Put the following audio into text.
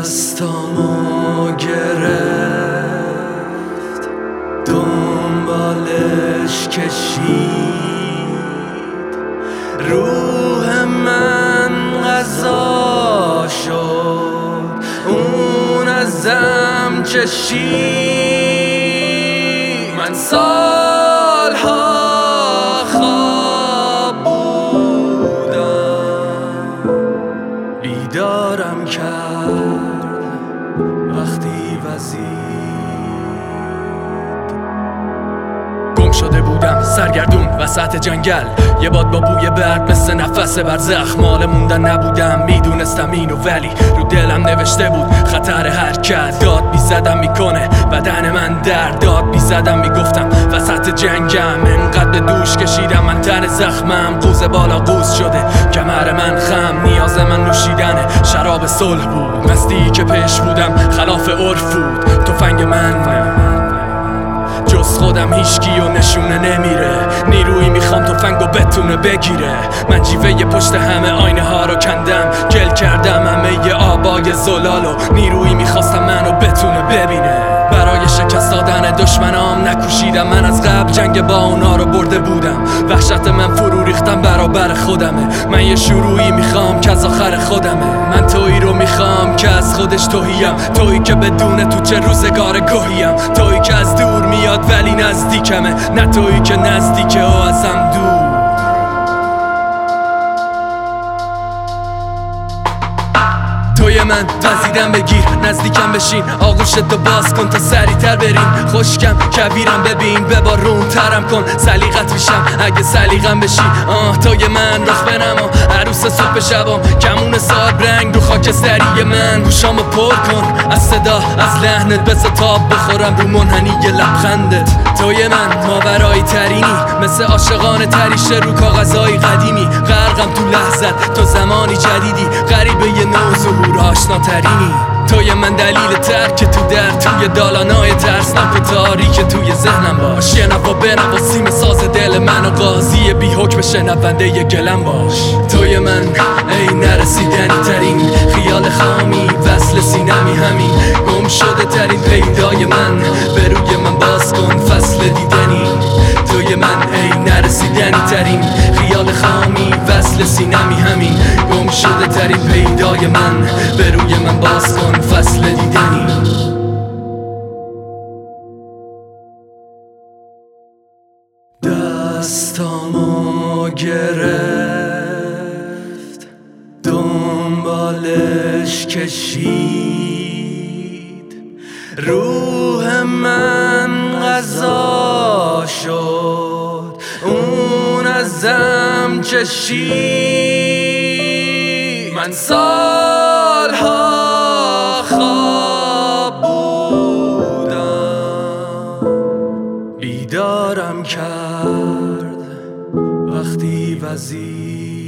دستامو گرفت، دنبالش کشید، روح من غذا شد، اون ازم چشید. من سالها خواب بودم، بیدارم کرد وقتی وزید. گم شده بودم سرگردون وسط جنگل، یه باد با بوی برگ مثل نفس بر زخمال موندن نبودم. میدونستم اینو ولی رو دلم نوشته بود خطر حرکت. داد بی زدم میکنه بدن من درد، داد بی زدم میگفتم وسط جنگم. انقدر به دوش کشیدم من تن زخمم، قوز بالا قوز شده کمر من خم. نیاز من نوشیدن شراب صلح بود، مستی که پیش بودم خلاف عرف بود. تفنگ من جز خودم هیچکی و نشونه نمیره، نیرویی میخوام تفنگو بتونه بگیره. من جیوه پشت همه آینه ها رو کندم، گل کردم همه ی آبای زلالو. نیرویی میخواستم منو بتونه ببینه، برای شکست دادن دشمنام نکوشیدم. من از قبل جنگ با اونا رو برده بودم، وحشت من فرو ریختم برابر خودمه. من یه شروعی میخوام که از آخر خودمه، من تویی رو میخوام که از خودش توهیم، تویی که بدونه تو چه روزگار گوهیم، تویی که از دور میاد ولی نزدیکمه، نه تویی که نزدیکه و ازم دور. توی من وزیدم بگیر نزدیکم بشین، آغوشتو باز کن تا سریعتر بریم. خشکم کبیرم ببین ببارون ترم کن، سلیقت میشم اگه سلیقم بشی. توی من رخ بنما عروس صبح شبام، کمون صاحب رنگ رو خاکستری من. گوشامو پر کن از صدا از لحنت، بس تاب بخورم رو منحنی لبخندت. توی من ماورایی ترینی، مثل عاشقان تریشه رو کاغذهای قدیمی. غرقم تو لحظت تو زمانی جدیدی، غریبه یه نوع ظهور آشناترینی. توی من دلیل ترک تو در توی دالانای ترسناک و تاریک توی ذهنم باش. یه نوا بنوا سیم ساز دل من و قاضی بی حکم شنونده ی گلم باش. توی من ای نرسیدنی ترین خیال خامی، وصل سینمی همین گم شده ترین پیدای من. به روی من باز کن فصل دیدنی، توی من ای نرسیدنی ترین خیال خامی، وصل سینمی همین گم شده ترین پیدای من. به روی من باز کن فصل دیدنی. دستامو گرفت، دنبالش کشید، روح من غذا شد، اون ازم چشید. من سالها خواب بودم، بیدارم کرد وقتی وزید.